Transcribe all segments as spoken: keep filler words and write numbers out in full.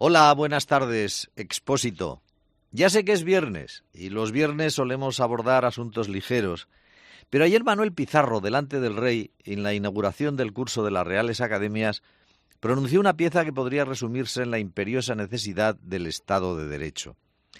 Hola, buenas tardes, Expósito. Ya sé que es viernes, y los viernes solemos abordar asuntos ligeros, pero ayer Manuel Pizarro, delante del rey, en la inauguración del curso de las Reales Academias, pronunció una pieza que podría resumirse en la imperiosa necesidad del Estado de Derecho.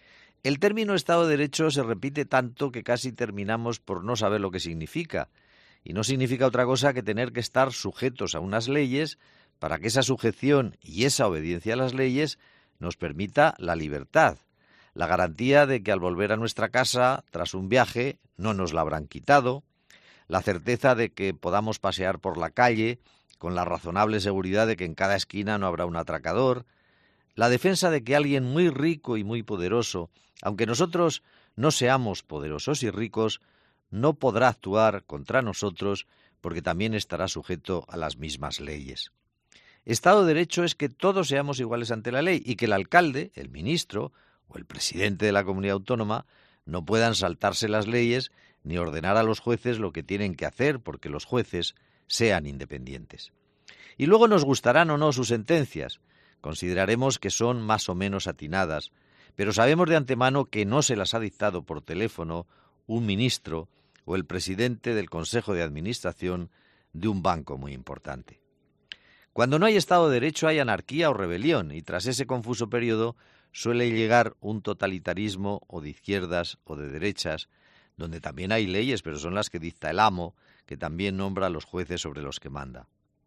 El término Estado de Derecho se repite tanto que casi terminamos por no saber lo que significa, y no significa otra cosa que tener que estar sujetos a unas leyes para que esa sujeción y esa obediencia a las leyes nos permita la libertad, la garantía de que al volver a nuestra casa, tras un viaje, no nos la habrán quitado, la certeza de que podamos pasear por la calle con la razonable seguridad de que en cada esquina no habrá un atracador, la defensa de que alguien muy rico y muy poderoso, aunque nosotros no seamos poderosos y ricos, no podrá actuar contra nosotros porque también estará sujeto a las mismas leyes. Estado de Derecho es que todos seamos iguales ante la ley y que el alcalde, el ministro o el presidente de la comunidad autónoma no puedan saltarse las leyes ni ordenar a los jueces lo que tienen que hacer porque los jueces sean independientes. Y luego nos gustarán o no sus sentencias, consideraremos que son más o menos atinadas, pero sabemos de antemano que no se las ha dictado por teléfono un ministro o el presidente del Consejo de Administración de un banco muy importante. Cuando no hay Estado de Derecho hay anarquía o rebelión, y tras ese confuso periodo suele llegar un totalitarismo o de izquierdas o de derechas, donde también hay leyes, pero son las que dicta el amo, que también nombra a los jueces sobre los que manda.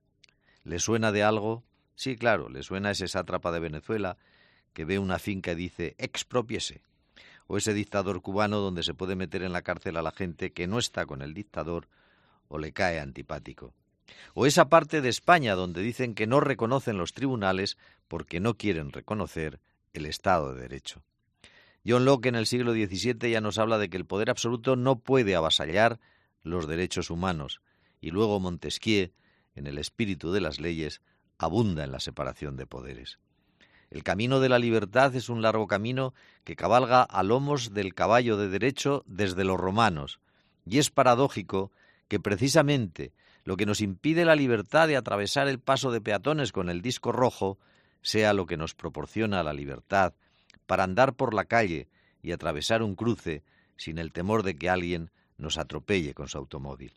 ¿Le suena de algo? Sí, claro, le suena a ese sátrapa de Venezuela que ve una finca y dice «expropiese», o ese dictador cubano donde se puede meter en la cárcel a la gente que no está con el dictador o le cae antipático. O esa parte de España donde dicen que no reconocen los tribunales porque no quieren reconocer el Estado de Derecho. John Locke en el siglo diecisiete ya nos habla de que el poder absoluto no puede avasallar los derechos humanos, y luego Montesquieu, en el espíritu de las leyes, abunda en la separación de poderes. El camino de la libertad es un largo camino que cabalga a lomos del caballo de derecho desde los romanos, y es paradójico que precisamente lo que nos impide la libertad de atravesar el paso de peatones con el disco rojo sea lo que nos proporciona la libertad para andar por la calle y atravesar un cruce sin el temor de que alguien nos atropelle con su automóvil.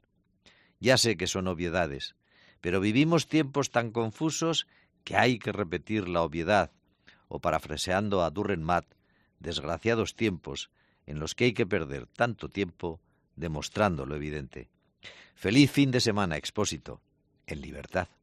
Ya sé que son obviedades, pero vivimos tiempos tan confusos que hay que repetir la obviedad, o parafraseando a Dürrenmatt, desgraciados tiempos en los que hay que perder tanto tiempo demostrando lo evidente. Feliz fin de semana, Expósito, en libertad.